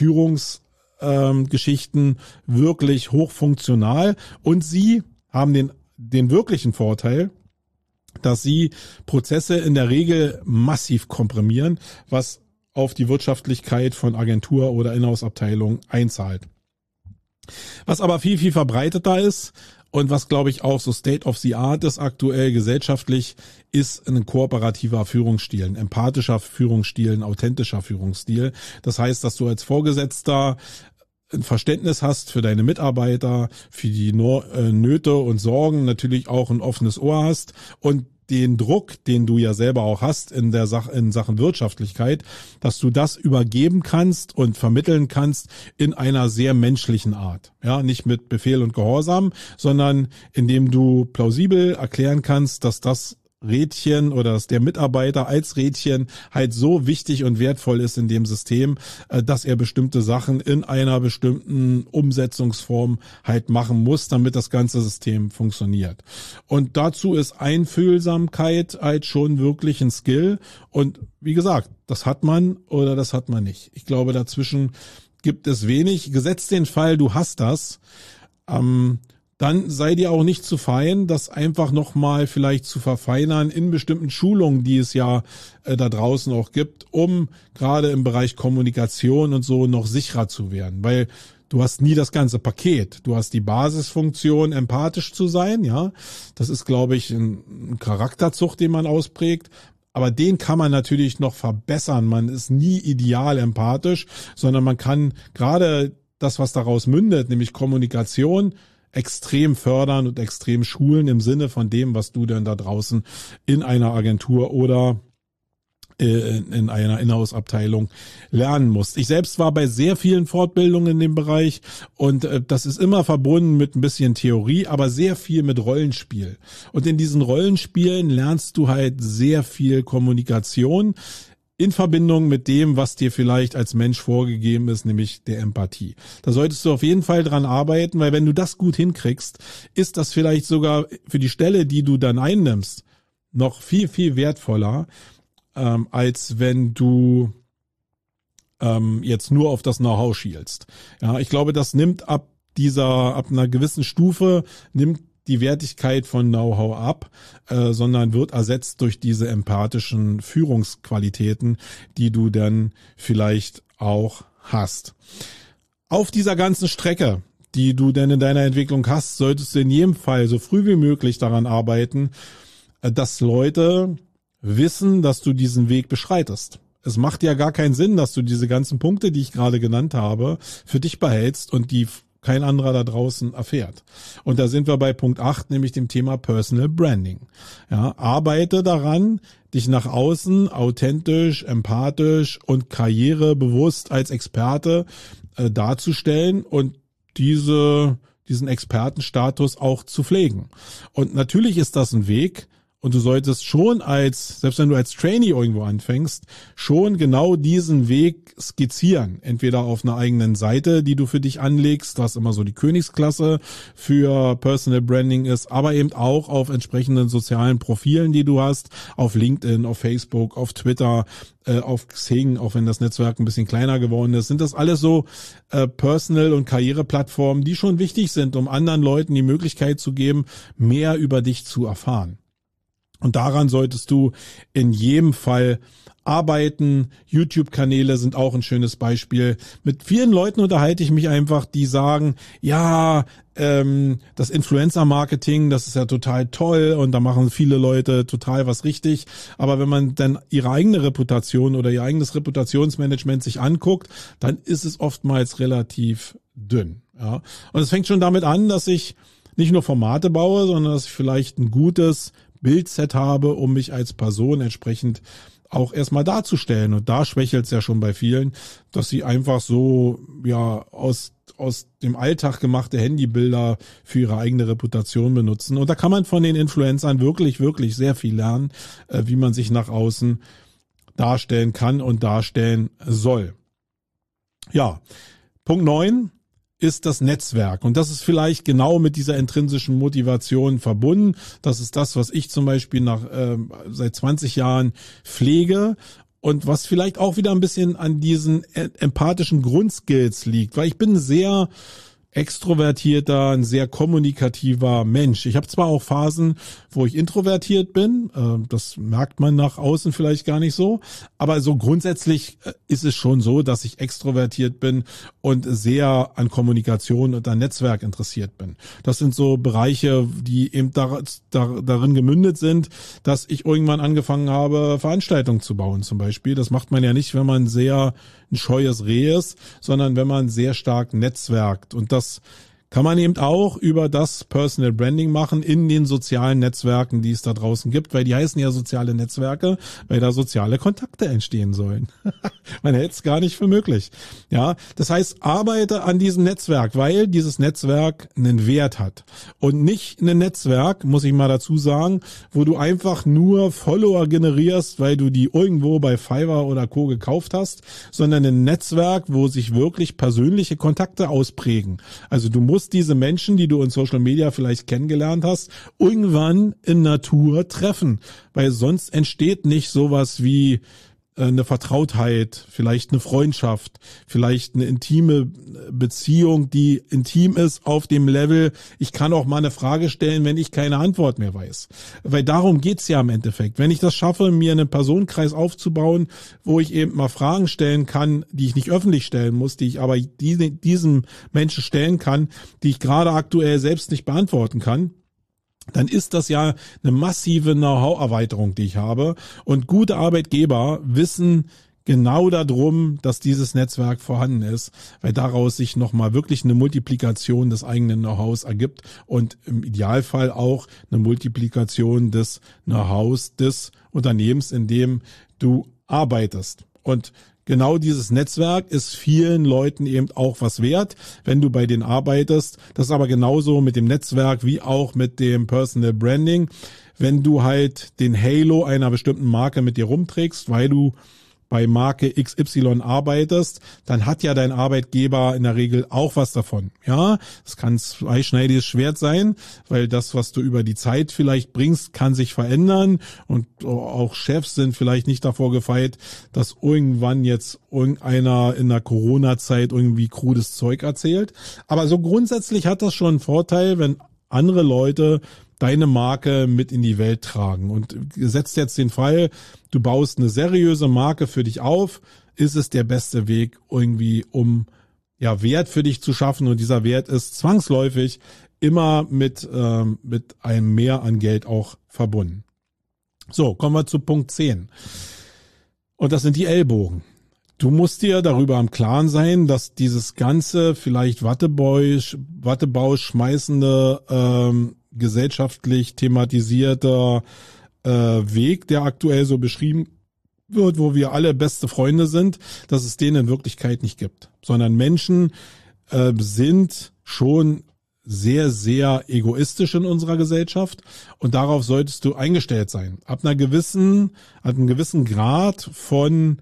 Führungsgeschichten ähm, wirklich hochfunktional und sie haben den, den wirklichen Vorteil, dass sie Prozesse in der Regel massiv komprimieren, was auf die Wirtschaftlichkeit von Agentur oder Inhouse-Abteilung einzahlt. Was aber viel, viel verbreiteter ist und was, glaube ich, auch so State of the Art ist aktuell gesellschaftlich, ist ein kooperativer Führungsstil, ein empathischer Führungsstil, ein authentischer Führungsstil. Das heißt, dass du als Vorgesetzter ein Verständnis hast für deine Mitarbeiter, für die Nöte und Sorgen, natürlich auch ein offenes Ohr hast und den Druck, den du ja selber auch hast in der Sache, in Sachen Wirtschaftlichkeit, dass du das übergeben kannst und vermitteln kannst in einer sehr menschlichen Art. Ja, nicht mit Befehl und Gehorsam, sondern indem du plausibel erklären kannst, dass das Rädchen oder dass der Mitarbeiter als Rädchen halt so wichtig und wertvoll ist in dem System, dass er bestimmte Sachen in einer bestimmten Umsetzungsform halt machen muss, damit das ganze System funktioniert. Und dazu ist Einfühlsamkeit halt schon wirklich ein Skill. Und wie gesagt, das hat man oder das hat man nicht. Ich glaube, dazwischen gibt es wenig. Gesetzt den Fall, du hast das, ähm, dann sei dir auch nicht zu fein, das einfach nochmal vielleicht zu verfeinern in bestimmten Schulungen, die es ja äh, da draußen auch gibt, um gerade im Bereich Kommunikation und so noch sicherer zu werden. Weil du hast nie das ganze Paket. Du hast die Basisfunktion, empathisch zu sein, ja. Das ist, glaube ich, ein, ein Charakterzug, den man ausprägt. Aber den kann man natürlich noch verbessern. Man ist nie ideal empathisch, sondern man kann gerade das, was daraus mündet, nämlich Kommunikation, extrem fördern und extrem schulen im Sinne von dem, was du denn da draußen in einer Agentur oder in einer Inhouse-Abteilung lernen musst. Ich selbst war bei sehr vielen Fortbildungen in dem Bereich und das ist immer verbunden mit ein bisschen Theorie, aber sehr viel mit Rollenspiel. Und in diesen Rollenspielen lernst du halt sehr viel Kommunikation in Verbindung mit dem, was dir vielleicht als Mensch vorgegeben ist, nämlich der Empathie. Da solltest du auf jeden Fall dran arbeiten, weil wenn du das gut hinkriegst, ist das vielleicht sogar für die Stelle, die du dann einnimmst, noch viel, viel wertvoller, ähm, als wenn du ähm, jetzt nur auf das Know-how schielst. Ja, ich glaube, das nimmt ab dieser, ab einer gewissen Stufe, nimmt die Wertigkeit von Know-how ab, äh, sondern wird ersetzt durch diese empathischen Führungsqualitäten, die du dann vielleicht auch hast. Auf dieser ganzen Strecke, die du denn in deiner Entwicklung hast, solltest du in jedem Fall so früh wie möglich daran arbeiten, äh, dass Leute wissen, dass du diesen Weg beschreitest. Es macht ja gar keinen Sinn, dass du diese ganzen Punkte, die ich gerade genannt habe, für dich behältst und die kein anderer da draußen erfährt. Und da sind wir bei Punkt acht, nämlich dem Thema Personal Branding. Ja, arbeite daran, dich nach außen authentisch, empathisch und karrierebewusst als Experte äh, darzustellen und diese, diesen Expertenstatus auch zu pflegen. Und natürlich ist das ein Weg, und du solltest schon als, selbst wenn du als Trainee irgendwo anfängst, schon genau diesen Weg skizzieren. Entweder auf einer eigenen Seite, die du für dich anlegst, was immer so die Königsklasse für Personal Branding ist, aber eben auch auf entsprechenden sozialen Profilen, die du hast, auf LinkedIn, auf Facebook, auf Twitter, äh, auf Xing, auch wenn das Netzwerk ein bisschen kleiner geworden ist. Sind das alles so äh, Personal- und Karriereplattformen, die schon wichtig sind, um anderen Leuten die Möglichkeit zu geben, mehr über dich zu erfahren. Und daran solltest du in jedem Fall arbeiten. YouTube-Kanäle sind auch ein schönes Beispiel. Mit vielen Leuten unterhalte ich mich einfach, die sagen, ja, ähm, das Influencer-Marketing, das ist ja total toll und da machen viele Leute total was richtig. Aber wenn man dann ihre eigene Reputation oder ihr eigenes Reputationsmanagement sich anguckt, dann ist es oftmals relativ dünn. Ja. Und es fängt schon damit an, dass ich nicht nur Formate baue, sondern dass ich vielleicht ein gutes Bildset habe, um mich als Person entsprechend auch erstmal darzustellen. Und da schwächelt es ja schon bei vielen, dass sie einfach so ja aus aus dem Alltag gemachte Handybilder für ihre eigene Reputation benutzen. Und da kann man von den Influencern wirklich, wirklich sehr viel lernen, äh, wie man sich nach außen darstellen kann und darstellen soll. Ja, Punkt neun ist das Netzwerk. Und das ist vielleicht genau mit dieser intrinsischen Motivation verbunden. Das ist das, was ich zum Beispiel nach äh, seit zwanzig Jahren pflege. Und was vielleicht auch wieder ein bisschen an diesen empathischen Grundskills liegt. Weil ich bin sehr extrovertierter, ein sehr kommunikativer Mensch. Ich habe zwar auch Phasen, wo ich introvertiert bin, das merkt man nach außen vielleicht gar nicht so, aber so grundsätzlich ist es schon so, dass ich extrovertiert bin und sehr an Kommunikation und an Netzwerk interessiert bin. Das sind so Bereiche, die eben da, da, darin gemündet sind, dass ich irgendwann angefangen habe, Veranstaltungen zu bauen zum Beispiel. Das macht man ja nicht, wenn man sehr ein scheues Reh ist, sondern wenn man sehr stark netzwerkt. Und das kann man eben auch über das Personal Branding machen in den sozialen Netzwerken, die es da draußen gibt, weil die heißen ja soziale Netzwerke, weil da soziale Kontakte entstehen sollen. Man hält es gar nicht für möglich. Ja, das heißt, arbeite an diesem Netzwerk, weil dieses Netzwerk einen Wert hat. Und nicht ein Netzwerk, muss ich mal dazu sagen, wo du einfach nur Follower generierst, weil du die irgendwo bei Fiverr oder Co. gekauft hast, sondern ein Netzwerk, wo sich wirklich persönliche Kontakte ausprägen. Also du musst diese Menschen, die du in Social Media vielleicht kennengelernt hast, irgendwann in Natur treffen, weil sonst entsteht nicht sowas wie eine Vertrautheit, vielleicht eine Freundschaft, vielleicht eine intime Beziehung, die intim ist auf dem Level, ich kann auch mal eine Frage stellen, wenn ich keine Antwort mehr weiß. Weil darum geht's ja im Endeffekt. Wenn ich das schaffe, mir einen Personenkreis aufzubauen, wo ich eben mal Fragen stellen kann, die ich nicht öffentlich stellen muss, die ich aber diesem Menschen stellen kann, die ich gerade aktuell selbst nicht beantworten kann, dann ist das ja eine massive Know-how-Erweiterung, die ich habe. Und gute Arbeitgeber wissen genau darum, dass dieses Netzwerk vorhanden ist, weil daraus sich nochmal wirklich eine Multiplikation des eigenen Know-hows ergibt und im Idealfall auch eine Multiplikation des Know-hows des Unternehmens, in dem du arbeitest. Und genau dieses Netzwerk ist vielen Leuten eben auch was wert, wenn du bei denen arbeitest. Das ist aber genauso mit dem Netzwerk wie auch mit dem Personal Branding. Wenn du halt den Halo einer bestimmten Marke mit dir rumträgst, weil du bei Marke X Y arbeitest, dann hat ja dein Arbeitgeber in der Regel auch was davon. Ja, es kann ein zweischneidiges Schwert sein, weil das, was du über die Zeit vielleicht bringst, kann sich verändern und auch Chefs sind vielleicht nicht davor gefeit, dass irgendwann jetzt irgendeiner in der Corona-Zeit irgendwie krudes Zeug erzählt. Aber so grundsätzlich hat das schon einen Vorteil, wenn andere Leute deine Marke mit in die Welt tragen. Und setzt jetzt den Fall, du baust eine seriöse Marke für dich auf, ist es der beste Weg irgendwie, um ja Wert für dich zu schaffen. Und dieser Wert ist zwangsläufig immer mit ähm, mit einem Mehr an Geld auch verbunden. So, kommen wir zu Punkt zehn. Und das sind die Ellbogen. Du musst dir darüber im Klaren sein, dass dieses ganze vielleicht Wattebausch, Wattebausch schmeißende ähm, gesellschaftlich thematisierter äh, Weg, der aktuell so beschrieben wird, wo wir alle beste Freunde sind, dass es den in Wirklichkeit nicht gibt. Sondern Menschen äh, sind schon sehr, sehr egoistisch in unserer Gesellschaft und darauf solltest du eingestellt sein. Ab einer gewissen, ab einem gewissen Grad von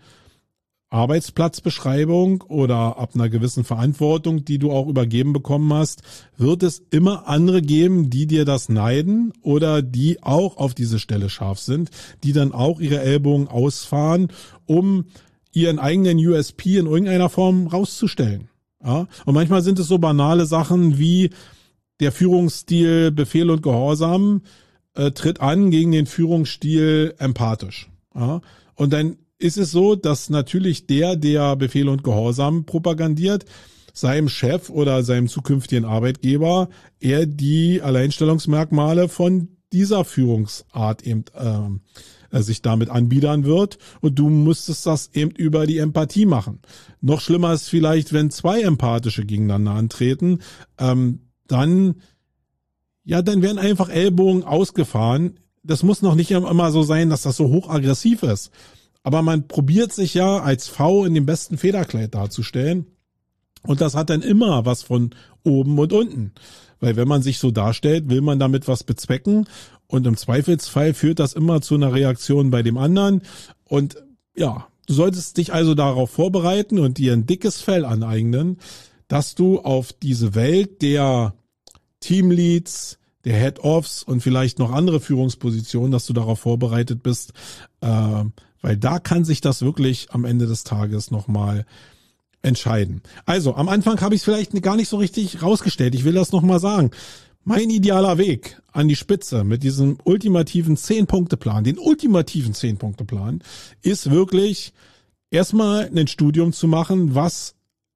Arbeitsplatzbeschreibung oder ab einer gewissen Verantwortung, die du auch übergeben bekommen hast, wird es immer andere geben, die dir das neiden oder die auch auf diese Stelle scharf sind, die dann auch ihre Ellbogen ausfahren, um ihren eigenen U S P in irgendeiner Form rauszustellen. Ja? Und manchmal sind es so banale Sachen wie der Führungsstil Befehl und Gehorsam äh, tritt an gegen den Führungsstil empathisch. Ja? Und dann ist es so, dass natürlich der, der Befehl und Gehorsam propagandiert, seinem Chef oder seinem zukünftigen Arbeitgeber er die Alleinstellungsmerkmale von dieser Führungsart eben äh, sich damit anbiedern wird und du müsstest das eben über die Empathie machen. Noch schlimmer ist vielleicht, wenn zwei Empathische gegeneinander antreten, ähm, dann ja, dann werden einfach Ellbogen ausgefahren. Das muss noch nicht immer so sein, dass das so hochaggressiv ist. Aber man probiert sich ja als V in dem besten Federkleid darzustellen. Und das hat dann immer was von oben und unten. Weil wenn man sich so darstellt, will man damit was bezwecken. Und im Zweifelsfall führt das immer zu einer Reaktion bei dem anderen. Und ja, du solltest dich also darauf vorbereiten und dir ein dickes Fell aneignen, dass du auf diese Welt der Teamleads, der Head-Offs und vielleicht noch andere Führungspositionen, dass du darauf vorbereitet bist, äh, weil da kann sich das wirklich am Ende des Tages nochmal entscheiden. Also, am Anfang habe ich es vielleicht gar nicht so richtig rausgestellt. Ich will das nochmal sagen. Mein idealer Weg an die Spitze mit diesem ultimativen zehn-Punkte-Plan, den ultimativen zehn-Punkte-Plan, ist wirklich erstmal ein Studium zu machen, was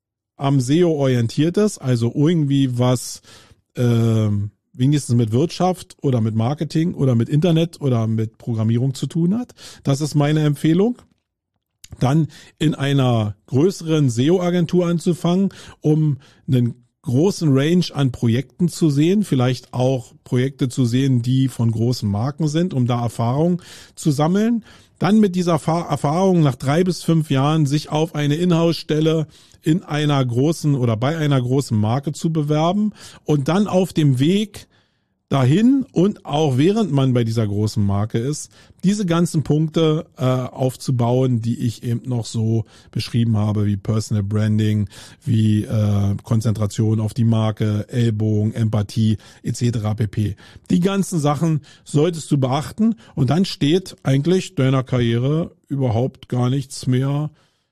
am S E O orientiert ist, also irgendwie was äh, wenigstens mit Wirtschaft oder mit Marketing oder mit Internet oder mit Programmierung zu tun hat. Das ist meine Empfehlung. Dann in einer größeren S E O-Agentur anzufangen, um einen großen Range an Projekten zu sehen, vielleicht auch Projekte zu sehen, die von großen Marken sind, um da Erfahrung zu sammeln. Dann mit dieser Erfahrung nach drei bis fünf Jahren sich auf eine Inhouse-Stelle in einer großen oder bei einer großen Marke zu bewerben und dann auf dem Weg dahin und auch während man bei dieser großen Marke ist, diese ganzen Punkte äh, aufzubauen, die ich eben noch so beschrieben habe, wie Personal Branding, wie äh, Konzentration auf die Marke, Ellbogen, Empathie et cetera pp. Die ganzen Sachen solltest du beachten und dann steht eigentlich deiner Karriere überhaupt gar nichts mehr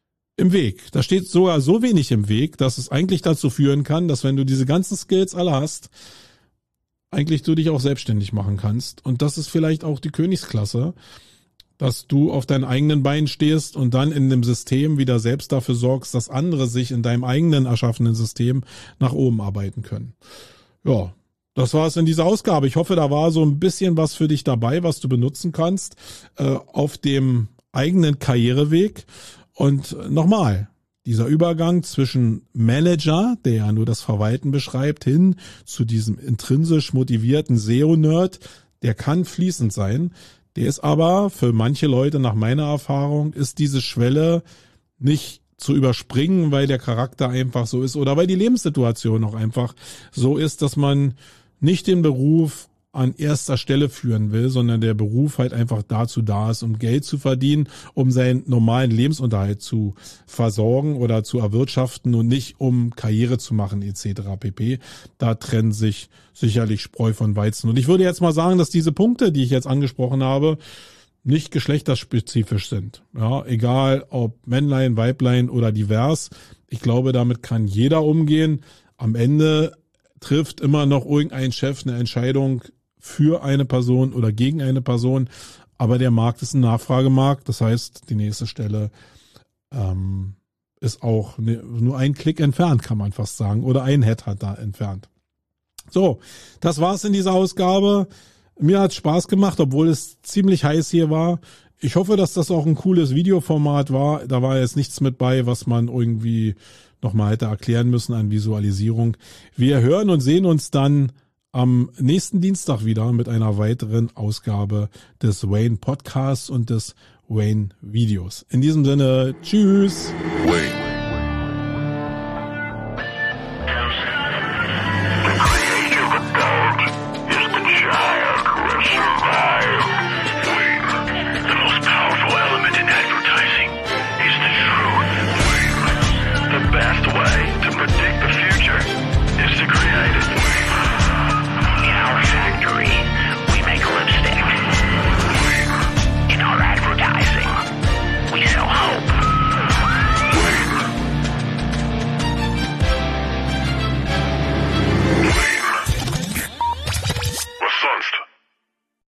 im Weg. Da steht sogar so wenig im Weg, dass es eigentlich dazu führen kann, dass wenn du diese ganzen Skills alle hast, eigentlich du dich auch selbstständig machen kannst. Und das ist vielleicht auch die Königsklasse, dass du auf deinen eigenen Beinen stehst und dann in dem System wieder selbst dafür sorgst, dass andere sich in deinem eigenen erschaffenen System nach oben arbeiten können. Ja, das war es in dieser Ausgabe. Ich hoffe, da war so ein bisschen was für dich dabei, was du benutzen kannst äh, auf dem eigenen Karriereweg. Und nochmal, dieser Übergang zwischen Manager, der ja nur das Verwalten beschreibt, hin zu diesem intrinsisch motivierten S E O-Nerd, der kann fließend sein. Der ist aber für manche Leute nach meiner Erfahrung, ist diese Schwelle nicht zu überspringen, weil der Charakter einfach so ist oder weil die Lebenssituation auch einfach so ist, dass man nicht den Beruf an erster Stelle führen will, sondern der Beruf halt einfach dazu da ist, um Geld zu verdienen, um seinen normalen Lebensunterhalt zu versorgen oder zu erwirtschaften und nicht um Karriere zu machen et cetera pp. Da trennen sich sicherlich Spreu von Weizen. Und ich würde jetzt mal sagen, dass diese Punkte, die ich jetzt angesprochen habe, nicht geschlechterspezifisch sind. Ja, egal ob Männlein, Weiblein oder divers. Ich glaube, damit kann jeder umgehen. Am Ende trifft immer noch irgendein Chef eine Entscheidung für eine Person oder gegen eine Person, aber der Markt ist ein Nachfragemarkt, das heißt, die nächste Stelle ähm, ist auch ne, nur ein Klick entfernt, kann man fast sagen, oder ein Headhunter entfernt. So, das war's in dieser Ausgabe. Mir hat's Spaß gemacht, obwohl es ziemlich heiß hier war. Ich hoffe, dass das auch ein cooles Videoformat war. Da war jetzt nichts mit bei, was man irgendwie nochmal hätte erklären müssen an Visualisierung. Wir hören und sehen uns dann am nächsten Dienstag wieder mit einer weiteren Ausgabe des Wayne Podcasts und des Wayne Videos. In diesem Sinne, tschüss. Wayne.